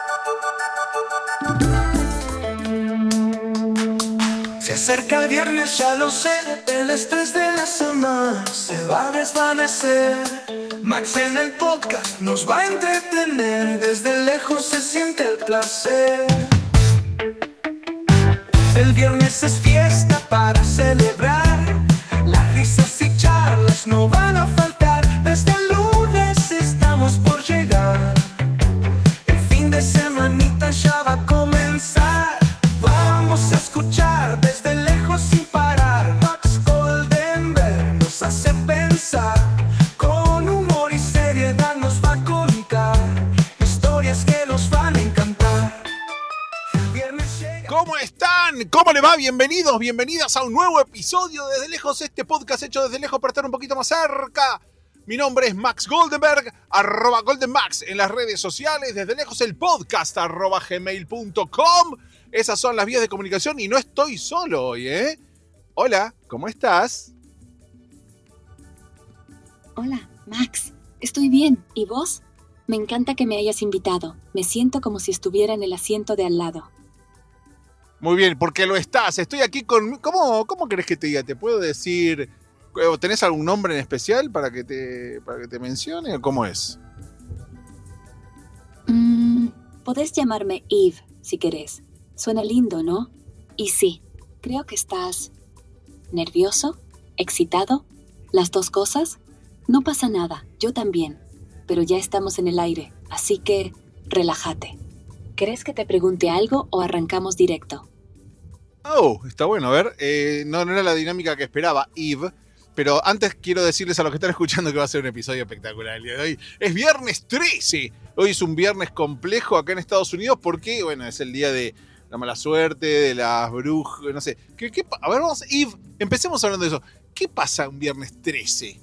Se acerca el viernes, ya lo sé, el estrés de la semana se va a desvanecer. Max en el podcast nos va a entretener, desde lejos se siente el placer. El viernes es fiesta para celebrar, las risas y charlas no van a faltar. Desde el lunes estamos por llegar, el fin de semanita ya va a comenzar. Vamos a escuchar desde lejos sin parar. Max Goldenberg nos hace pensar, con humor y seriedad nos va a contar historias que nos van a encantar. ¿Cómo están? ¿Cómo le va? Bienvenidos, bienvenidas a un nuevo episodio de Desde Lejos, este podcast hecho desde lejos para estar un poquito más cerca. Mi nombre es Max Goldenberg, @GoldenMax en las redes sociales, desde lejos el podcast, @gmail.com. Esas son las vías de comunicación y no estoy solo hoy, ¿eh? Hola, ¿cómo estás? Hola, Max. Estoy bien. ¿Y vos? Me encanta que me hayas invitado. Me siento como si estuviera en el asiento de al lado. Muy bien, porque lo estás. Estoy aquí con... ¿Cómo querés que te diga? ¿Te puedo decir... ¿Tenés algún nombre en especial para que te mencione o cómo es? Podés llamarme Eve, si querés. Suena lindo, ¿no? Y sí, creo que estás... ¿nervioso? ¿Excitado? ¿Las dos cosas? No pasa nada, yo también. Pero ya estamos en el aire, así que relájate. ¿Querés que te pregunte algo o arrancamos directo? Oh, está bueno. A ver, no era la dinámica que esperaba, Eve. Pero antes quiero decirles a los que están escuchando que va a ser un episodio espectacular el día de hoy. Es viernes 13. Hoy es un viernes complejo acá en Estados Unidos porque, bueno, es el día de la mala suerte, de las brujas, no sé. A ver, vamos, Eve, empecemos hablando de eso. ¿Qué pasa un viernes 13?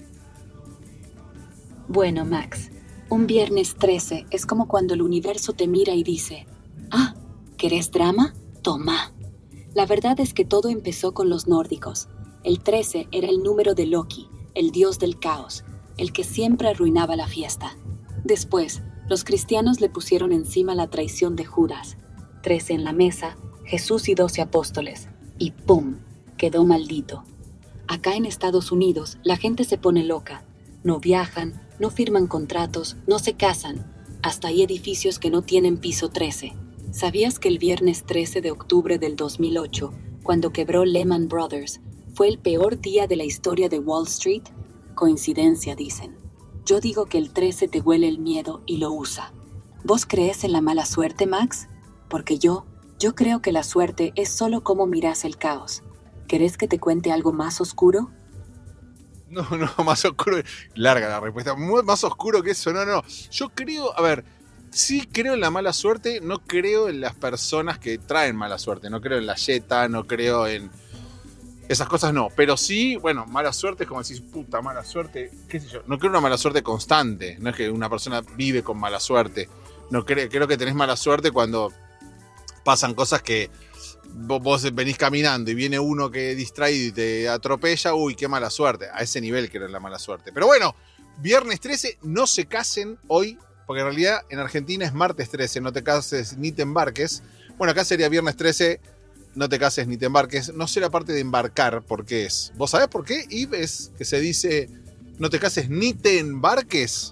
Bueno, Max, un viernes 13 es como cuando el universo te mira y dice: «Ah, ¿querés drama? Toma». La verdad es que todo empezó con los nórdicos. El 13 era el número de Loki, el dios del caos, el que siempre arruinaba la fiesta. Después, los cristianos le pusieron encima la traición de Judas. 13 en la mesa, Jesús y 12 apóstoles. Y ¡pum!, quedó maldito. Acá en Estados Unidos, la gente se pone loca. No viajan, no firman contratos, no se casan. Hasta hay edificios que no tienen piso 13. ¿Sabías que el viernes 13 de octubre del 2008, cuando quebró Lehman Brothers, fue el peor día de la historia de Wall Street? Coincidencia, dicen. Yo digo que el 13 te huele el miedo y lo usa. ¿Vos crees en la mala suerte, Max? Porque yo creo que la suerte es solo cómo mirás el caos. ¿Querés que te cuente algo más oscuro? No, más oscuro. Larga la respuesta. Más oscuro que eso, no. Yo creo, sí creo en la mala suerte, no creo en las personas que traen mala suerte. No creo en la yeta, no creo en... esas cosas no, pero sí, bueno, mala suerte es como decir, puta, mala suerte, qué sé yo. No creo en una mala suerte constante, no es que una persona vive con mala suerte. No creo que tenés mala suerte cuando pasan cosas que vos venís caminando y viene uno que distraído y te atropella, uy, qué mala suerte. A ese nivel creo en la mala suerte. Pero bueno, viernes 13, no se casen hoy, porque en realidad en Argentina es martes 13, no te cases ni te embarques. Bueno, acá sería viernes 13, no te cases ni te embarques. No sé la parte de embarcar, ¿por qué es? ¿Vos sabés por qué, Eve, es que se dice no te cases ni te embarques?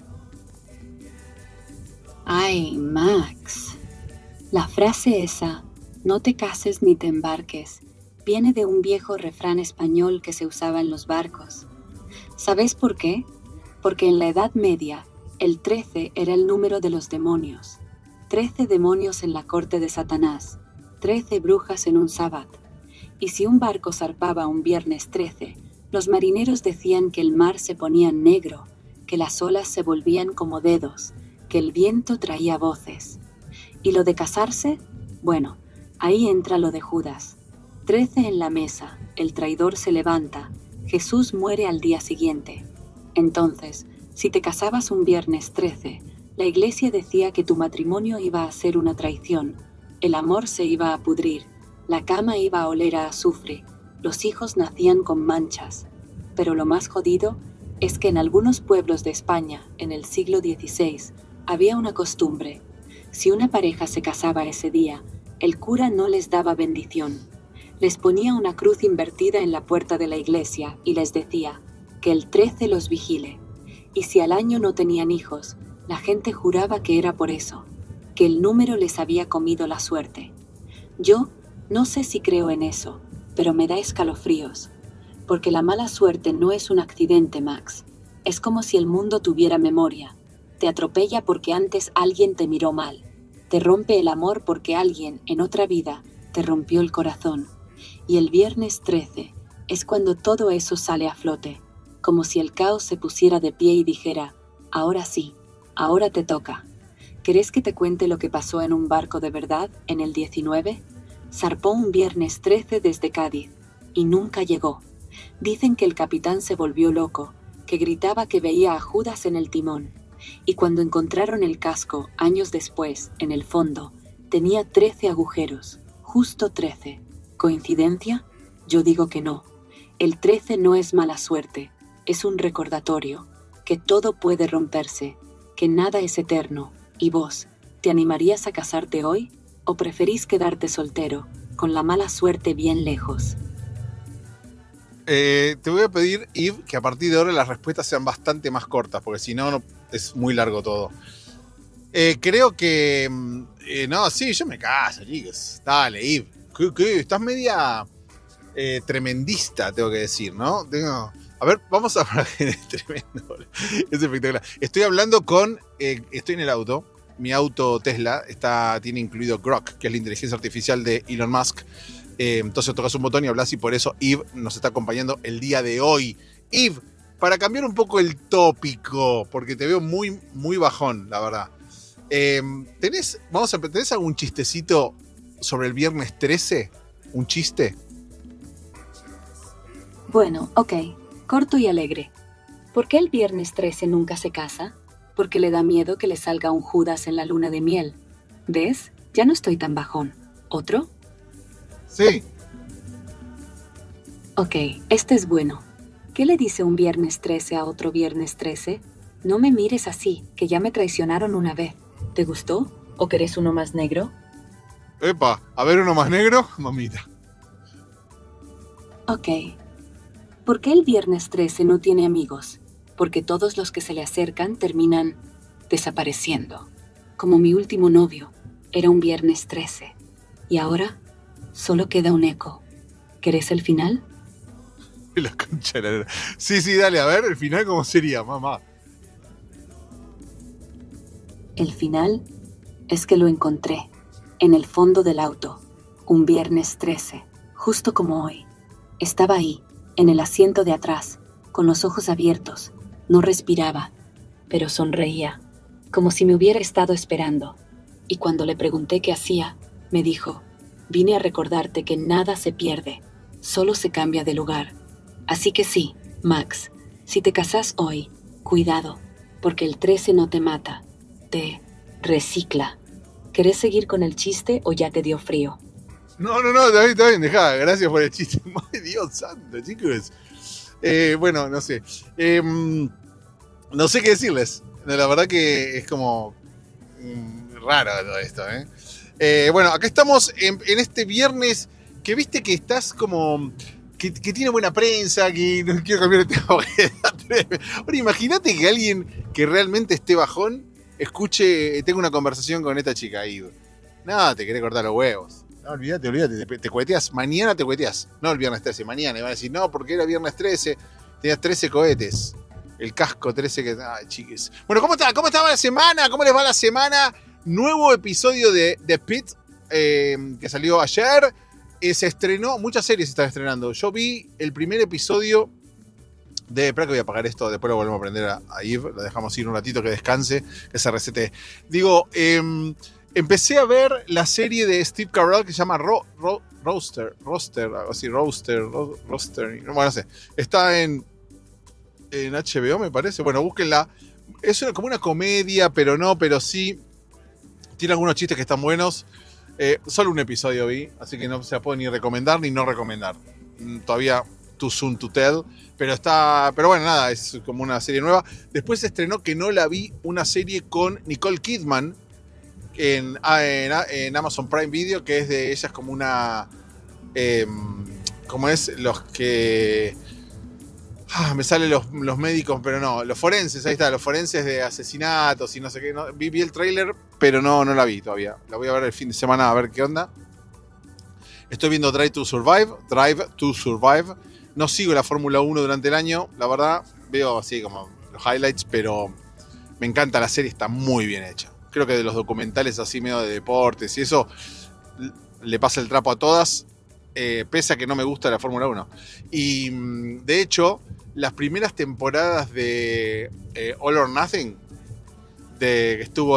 Ay, Max. La frase esa, no te cases ni te embarques, viene de un viejo refrán español que se usaba en los barcos. ¿Sabés por qué? Porque en la Edad Media, el 13 era el número de los demonios. 13 demonios en la corte de Satanás. 13 brujas en un sábado. Y si un barco zarpaba un viernes 13, los marineros decían que el mar se ponía negro, que las olas se volvían como dedos, que el viento traía voces. ¿Y lo de casarse? Bueno, ahí entra lo de Judas. 13 en la mesa, el traidor se levanta, Jesús muere al día siguiente. Entonces, si te casabas un viernes 13, la iglesia decía que tu matrimonio iba a ser una traición. El amor se iba a pudrir, la cama iba a oler a azufre, los hijos nacían con manchas. Pero lo más jodido es que en algunos pueblos de España, en el siglo XVI, había una costumbre. Si una pareja se casaba ese día, el cura no les daba bendición. Les ponía una cruz invertida en la puerta de la iglesia y les decía que el 13 los vigile. Y si al año no tenían hijos, la gente juraba que era por eso, que el número les había comido la suerte. Yo no sé si creo en eso, pero me da escalofríos, porque la mala suerte no es un accidente, Max. Es como si el mundo tuviera memoria. Te atropella porque antes alguien te miró mal. Te rompe el amor porque alguien, en otra vida, te rompió el corazón. Y el viernes 13 es cuando todo eso sale a flote, como si el caos se pusiera de pie y dijera, ahora sí, ahora te toca. ¿Querés que te cuente lo que pasó en un barco de verdad en el 19? Zarpó un viernes 13 desde Cádiz y nunca llegó. Dicen que el capitán se volvió loco, que gritaba que veía a Judas en el timón. Y cuando encontraron el casco, años después, en el fondo, tenía 13 agujeros, justo 13. ¿Coincidencia? Yo digo que no. El 13 no es mala suerte, es un recordatorio, que todo puede romperse, que nada es eterno. ¿Y vos, te animarías a casarte hoy? ¿O preferís quedarte soltero, con la mala suerte bien lejos? Te voy a pedir, Yves, que a partir de ahora las respuestas sean bastante más cortas, porque si no, es muy largo todo. Creo que... no, sí, yo me caso, chicos. Dale, Yves. ¿Qué? Estás media tremendista, tengo que decir, ¿no? A ver, vamos a... Es tremendo. Es espectacular. Estoy hablando con... estoy en el auto. Mi auto Tesla tiene incluido Grok, que es la inteligencia artificial de Elon Musk. Entonces tocas un botón y hablas, y por eso Yves nos está acompañando el día de hoy. Yves, para cambiar un poco el tópico, porque te veo muy, muy bajón, la verdad. ¿Tenés algún chistecito sobre el viernes 13? ¿Un chiste? Bueno, ok, corto y alegre. ¿Por qué el viernes 13 nunca se casa? Porque le da miedo que le salga un Judas en la luna de miel. ¿Ves? Ya no estoy tan bajón. ¿Otro? Sí. Ok, este es bueno. ¿Qué le dice un viernes 13 a otro viernes 13? No me mires así, que ya me traicionaron una vez. ¿Te gustó? ¿O querés uno más negro? Epa, a ver uno más negro, mamita. Ok. ¿Por qué el viernes 13 no tiene amigos? Porque todos los que se le acercan terminan desapareciendo. Como mi último novio, era un viernes 13. Y ahora solo queda un eco. ¿Querés el final? La concha de la lora. Sí, dale, a ver, el final cómo sería, mamá. El final es que lo encontré, en el fondo del auto, un viernes 13, justo como hoy. Estaba ahí, en el asiento de atrás, con los ojos abiertos. No respiraba, pero sonreía, como si me hubiera estado esperando. Y cuando le pregunté qué hacía, me dijo, vine a recordarte que nada se pierde, solo se cambia de lugar. Así que sí, Max, si te casás hoy, cuidado, porque el 13 no te mata, te recicla. ¿Querés seguir con el chiste o ya te dio frío? No, está bien, dejá, gracias por el chiste. Madre Dios santo, chicos. Bueno, no sé. No sé qué decirles. La verdad que es como raro todo esto, bueno, acá estamos en este viernes que viste que estás como... Que tiene buena prensa, que no quiero cambiar de tema. Ahora imagínate que alguien que realmente esté bajón tenga una conversación con esta chica ahí. No, te querés cortar los huevos. No, olvídate, te cueteas, mañana te cueteas. No el viernes 13, mañana. Y van a decir, no, porque era viernes 13, tenías 13 cohetes. El casco 13 que... Ay, chiques. Bueno, ¿cómo estaba la semana? ¿Cómo les va la semana? Nuevo episodio de The Pitt, que salió ayer. Se estrenó, muchas series se están estrenando. Yo vi el primer episodio de... Espera que voy a apagar esto, después lo volvemos a prender a Yves. Lo dejamos ir un ratito que descanse, que se resete. Digo, empecé a ver la serie de Steve Carell que se llama Roster, algo así, Roster. Bueno, no sé. Está en HBO, me parece. Bueno, búsquenla. Es como una comedia, pero sí. Tiene algunos chistes que están buenos. Solo un episodio vi, así que no se puede ni recomendar ni no recomendar. Todavía too soon to tell. Pero bueno, nada, es como una serie nueva. Después se estrenó, que no la vi, una serie con Nicole Kidman, en Amazon Prime Video, que es de ella, es como una... como es los que... me salen los médicos, pero no, los forenses, ahí está, los forenses de asesinatos y no sé qué. No, vi el tráiler, pero no la vi todavía. La voy a ver el fin de semana a ver qué onda. Estoy viendo Drive to Survive. No sigo la Fórmula 1 durante el año, la verdad. Veo así como los highlights, pero me encanta la serie, está muy bien hecha. Creo que de los documentales así medio de deportes y eso, le pasa el trapo a todas, pese a que no me gusta la Fórmula 1. Y de hecho, las primeras temporadas de All or Nothing, que estuvo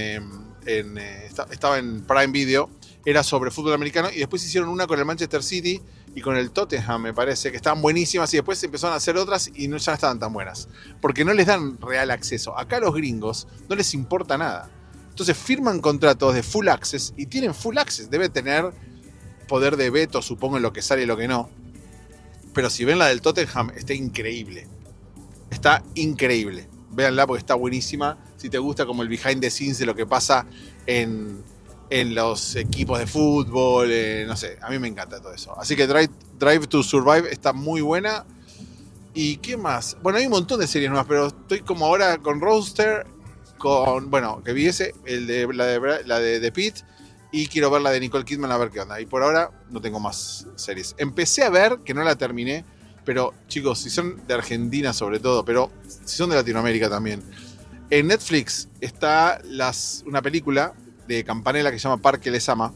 estaba en Prime Video, era sobre fútbol americano, y después hicieron una con el Manchester City y con el Tottenham, me parece, que estaban buenísimas, y después empezaron a hacer otras y ya no estaban tan buenas, porque no les dan real acceso. Acá a los gringos no les importa nada. Entonces firman contratos de full access y tienen full access. Debe tener poder de veto, supongo, en lo que sale y lo que no. Pero si ven la del Tottenham, está increíble. Está increíble. Véanla porque está buenísima. Si te gusta como el behind the scenes de lo que pasa en los equipos de fútbol, no sé, a mí me encanta todo eso. Así que Drive to Survive está muy buena. ¿Y qué más? Bueno, hay un montón de series nuevas, pero estoy como ahora con Roadster, que vi la de The Pitt, y quiero ver la de Nicole Kidman a ver qué onda. Y por ahora no tengo más series. Empecé a ver, que no la terminé, pero chicos, si son de Argentina sobre todo, pero si son de Latinoamérica también, en Netflix está una película de Campanella que se llama Parque les ama,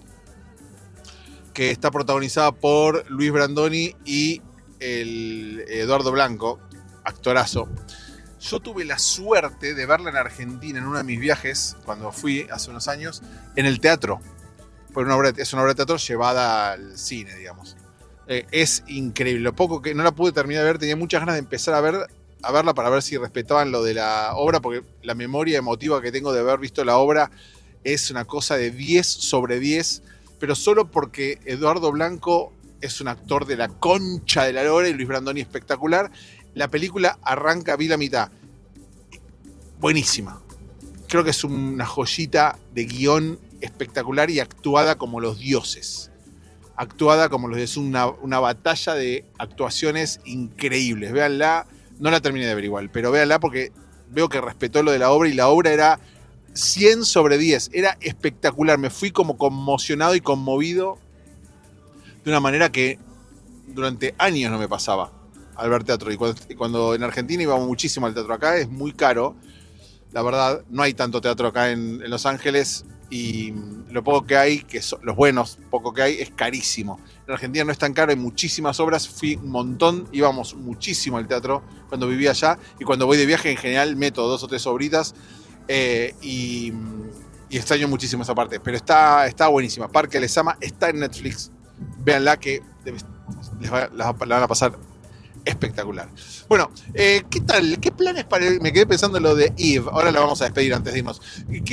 que está protagonizada por Luis Brandoni y el Eduardo Blanco, actorazo. Yo tuve la suerte de verla en Argentina en uno de mis viajes, cuando fui hace unos años, en el teatro. Es una obra de teatro llevada al cine, digamos. Es increíble. Lo poco que no la pude terminar de ver, tenía muchas ganas de empezar a verla para ver si respetaban lo de la obra, porque la memoria emotiva que tengo de haber visto la obra es una cosa de 10 sobre 10, pero solo porque Eduardo Blanco es un actor de la concha de la lora y Luis Brandoni espectacular. La película arranca, vi la mitad. Buenísima. Creo que es una joyita de guión espectacular y actuada como los dioses. Es una batalla de actuaciones increíbles. Véanla, no la terminé de ver igual, pero véanla porque veo que respetó lo de la obra y la obra era 100 sobre 10. Era espectacular. Me fui como conmocionado y conmovido de una manera que durante años no me pasaba al ver teatro. Y cuando en Argentina íbamos muchísimo al teatro, acá es muy caro. La verdad, no hay tanto teatro acá en Los Ángeles, y lo poco que hay, los buenos, poco que hay, es carísimo. En Argentina no es tan caro, hay muchísimas obras, fui un montón, íbamos muchísimo al teatro cuando vivía allá, y cuando voy de viaje en general meto 2 o 3 obritas, y extraño muchísimo esa parte, pero está buenísima. Parque les ama, está en Netflix, véanla que la van a pasar espectacular. Bueno, ¿qué tal? ¿Qué planes me quedé pensando en lo de Eve. Ahora la vamos a despedir antes de irnos.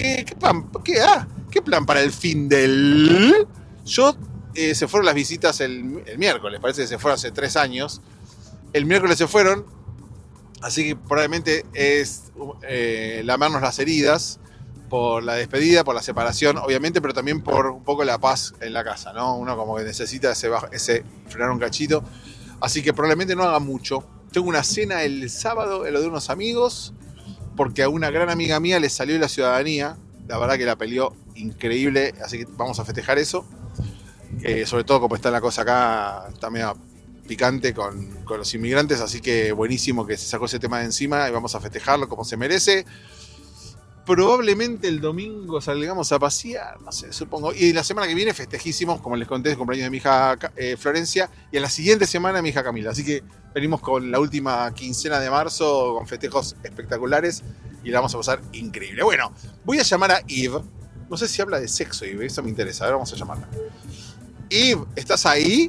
¿Qué plan para el fin del...? Se fueron las visitas el miércoles. Parece que se fueron hace 3 años. El miércoles se fueron. Así que probablemente es lamernos las heridas por la despedida, por la separación, obviamente, pero también por un poco la paz en la casa, ¿no? Uno como que necesita ese frenar un cachito. Así que probablemente no haga mucho. Tengo una cena el sábado en lo de unos amigos, porque a una gran amiga mía le salió la ciudadanía. La verdad que la peleó increíble, así que vamos a festejar eso. Sobre todo como está la cosa acá, está medio picante con los inmigrantes, así que buenísimo que se sacó ese tema de encima y vamos a festejarlo como se merece. Probablemente el domingo salgamos a pasear, no sé, supongo. Y la semana que viene festejísimos, como les conté, el cumpleaños de mi hija Florencia, y a la siguiente semana mi hija Camila. Así que venimos con la última quincena de marzo con festejos espectaculares y la vamos a pasar increíble. Bueno, voy a llamar a Eve. No sé si habla de sexo, Eve, eso me interesa. A ver, vamos a llamarla. Eve, ¿estás ahí?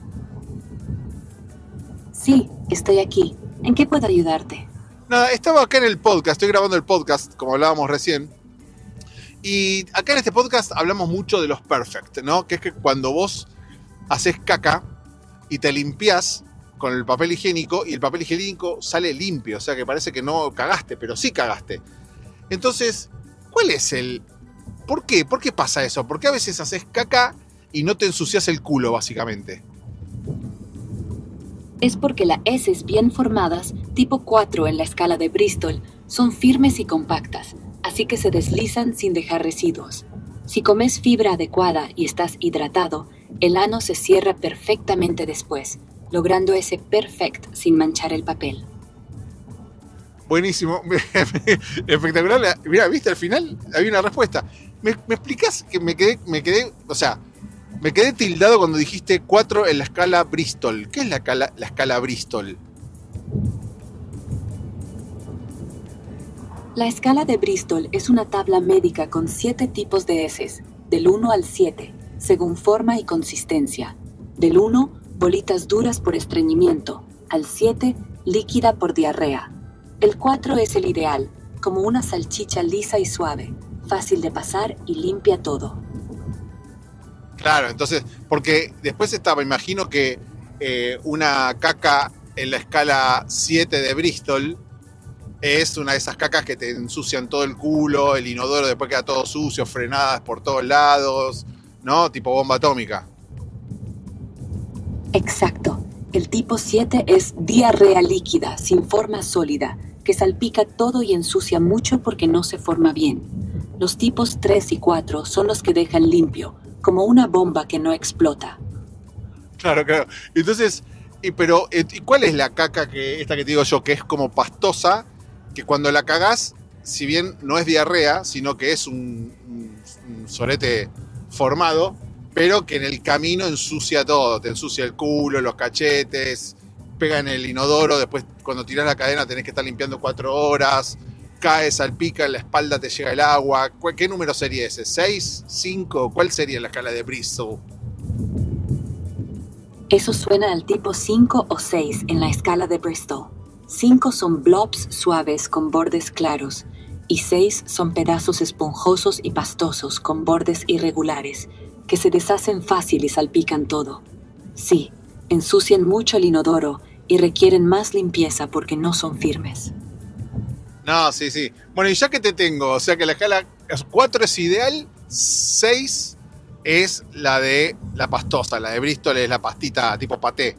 Sí, estoy aquí. ¿En qué puedo ayudarte? Nada, estaba acá en el podcast, estoy grabando el podcast, como hablábamos recién. Y acá en este podcast hablamos mucho de los perfect, ¿no? Que es que cuando vos haces caca y te limpiás con el papel higiénico y el papel higiénico sale limpio, o sea que parece que no cagaste, pero sí cagaste. Entonces, ¿cuál es el ¿Por qué? ¿Por qué pasa eso? ¿Por qué a veces haces caca y no te ensucias el culo, básicamente? Es porque las heces bien formadas, tipo 4 en la escala de Bristol, son firmes y compactas, así que se deslizan sin dejar residuos. Si comes fibra adecuada y estás hidratado, el ano se cierra perfectamente después, logrando ese perfect sin manchar el papel. Buenísimo, espectacular. Mira, ¿viste? Al final había una respuesta. ¿Me explicás que me quedé tildado cuando dijiste 4 en la escala Bristol? ¿Qué es la escala Bristol? La escala de Bristol es una tabla médica con 7 tipos de heces, del 1 al 7, según forma y consistencia. Del 1, bolitas duras por estreñimiento. Al 7, líquida por diarrea. El 4 es el ideal, como una salchicha lisa y suave, fácil de pasar y limpia todo. Claro, entonces, porque después me imagino que una caca en la escala 7 de Bristol es una de esas cacas que te ensucian todo el culo, el inodoro después queda todo sucio, frenadas por todos lados, ¿no? Tipo bomba atómica. Exacto. El tipo 7 es diarrea líquida, sin forma sólida, que salpica todo y ensucia mucho porque no se forma bien. Los tipos 3 y 4 son los que dejan limpio, como una bomba que no explota. Claro. Entonces, ¿y cuál es la caca esta que te digo yo, que es como pastosa, que cuando la cagás, si bien no es diarrea, sino que es un sorete formado, pero que en el camino ensucia todo, te ensucia el culo, los cachetes, pega en el inodoro, después cuando tirás la cadena tenés que estar limpiando 4 horas, cae, salpica, en la espalda te llega el agua? ¿Qué número sería ese? ¿6? ¿5? ¿Cuál sería la escala de Bristol? Eso suena al tipo 5 o 6 en la escala de Bristol. 5 son blobs suaves con bordes claros y 6 son pedazos esponjosos y pastosos con bordes irregulares que se deshacen fácil y salpican todo. Sí, ensucian mucho el inodoro y requieren más limpieza porque no son firmes. No, sí. Bueno, y ya que te tengo, o sea que la escala 4 es ideal, 6 es la de la pastosa, la de Bristol es la pastita tipo paté.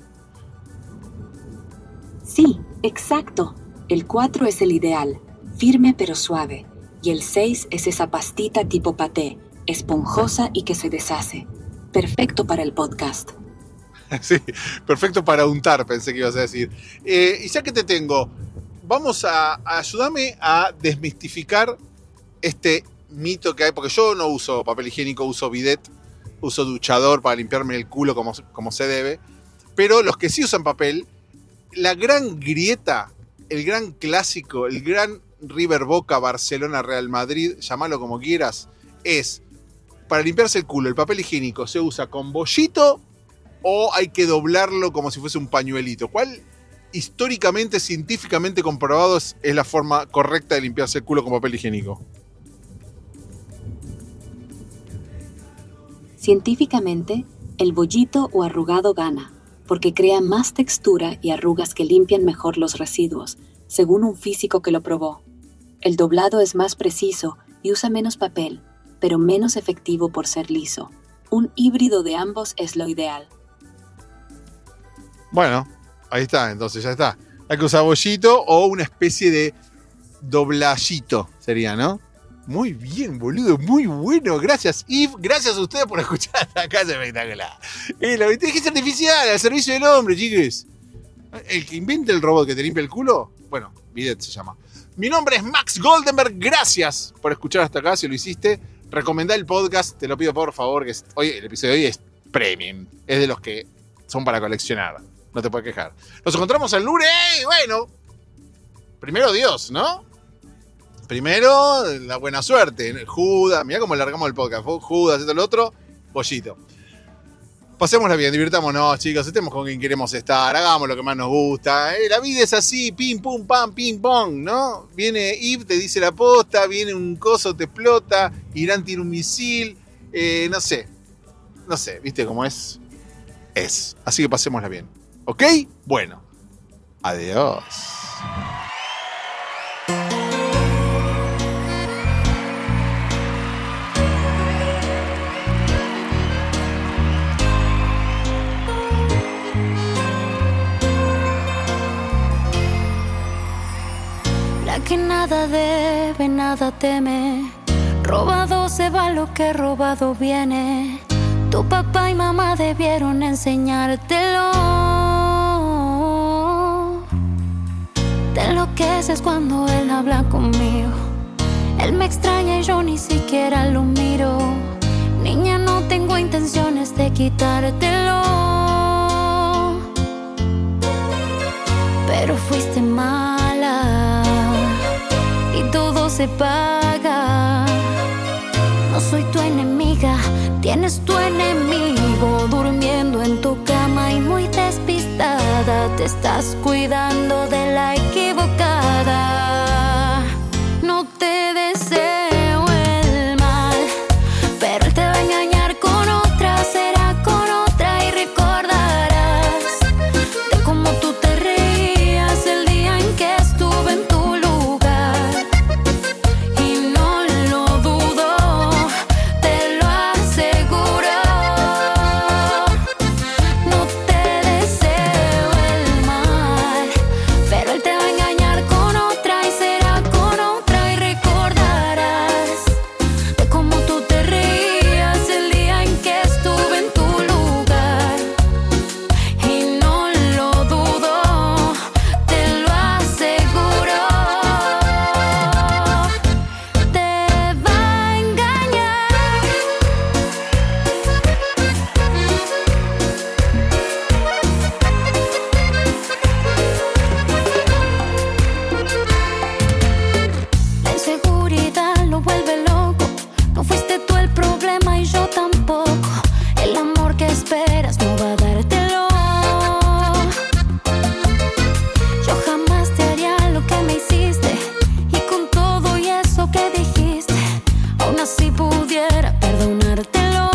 Sí, exacto. El 4 es el ideal, firme pero suave, y el 6 es esa pastita tipo paté, esponjosa y que se deshace. Perfecto para el podcast. Sí, perfecto para untar, pensé que ibas a decir. Y ya que te tengo, vamos a ayudarme a desmistificar este mito que hay, porque yo no uso papel higiénico, uso bidet, uso duchador para limpiarme el culo como se debe, pero los que sí usan papel, la gran grieta, el gran clásico, el gran River Boca, Barcelona, Real Madrid, llámalo como quieras, es para limpiarse el culo, el papel higiénico se usa con bollito o hay que doblarlo como si fuese un pañuelito. ¿Cuál históricamente, científicamente comprobado es la forma correcta de limpiarse el culo con papel higiénico? Científicamente, el bollito o arrugado gana, porque crea más textura y arrugas que limpian mejor los residuos, según un físico que lo probó. El doblado es más preciso y usa menos papel, pero menos efectivo por ser liso. Un híbrido de ambos es lo ideal. Bueno, ahí está, entonces ya está. Hay que usar bollito o una especie de doblallito sería, ¿no? Muy bien, boludo, muy bueno. Gracias, Yves. Gracias a ustedes por escuchar hasta acá, es espectacular. La inteligencia artificial al servicio del hombre, chicos. El que invente el robot que te limpia el culo, bueno, bidet se llama. Mi nombre es Max Goldenberg. Gracias por escuchar hasta acá, si lo hiciste. Recomendá el podcast, te lo pido por favor, que el episodio de hoy es premium. Es de los que son para coleccionar. No te puedes quejar. Nos encontramos el lunes. Bueno, primero Dios, ¿no? Primero, la buena suerte. Judas, mirá cómo largamos el podcast. Judas, esto, lo otro, pollito. Pasémosla bien, divirtámonos, chicos. Estemos con quien queremos estar. Hagamos lo que más nos gusta. La vida es así, pim, pum, pam, pim, pong, ¿no? Viene Yves, te dice la posta, viene un coso, te explota, Irán tira un misil. No sé, ¿viste cómo es? Es. Así que pasémosla bien. ¿Ok? Bueno. Adiós. debe, nada teme. Robado se va lo que robado viene. Tu papá y mamá debieron enseñártelo. Te enloqueces cuando él habla conmigo. Él me extraña y yo ni siquiera lo miro. Niña, no tengo intenciones de quitártelo, pero fuiste mala y todo se paga. No soy tu enemiga, tienes tu enemigo durmiendo en tu cama y muy despistada. Te estás cuidando de la equivocada. No te deseo el mal, pero él te va a engañar con otra, será con otra y recordarás de cómo tú te reías el día en que estuve en tu lugar. Y no lo dudo, te lo aseguro. No te deseo el mal, pero él te va a engañar con otra y será con otra y recordarás de cómo tú te reías el día en que estuve en tu lugar. Y no lo dudo, te lo aseguro. Te va a engañar. La inseguridad lo vuelve loco. No fuiste tú el problema y yo tampoco. El amor que esperas no va a dártelo. Yo jamás te haría lo que me hiciste. Y con todo y eso que dijiste, aún así pudiera perdonártelo.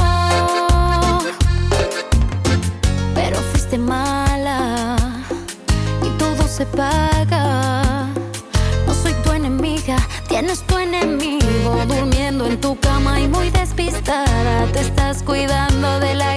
Pero fuiste mala y todo se paga. No soy tu enemiga, tienes tu enemigo durmiendo en tu cama y muy despistada. Te estás cuidando de la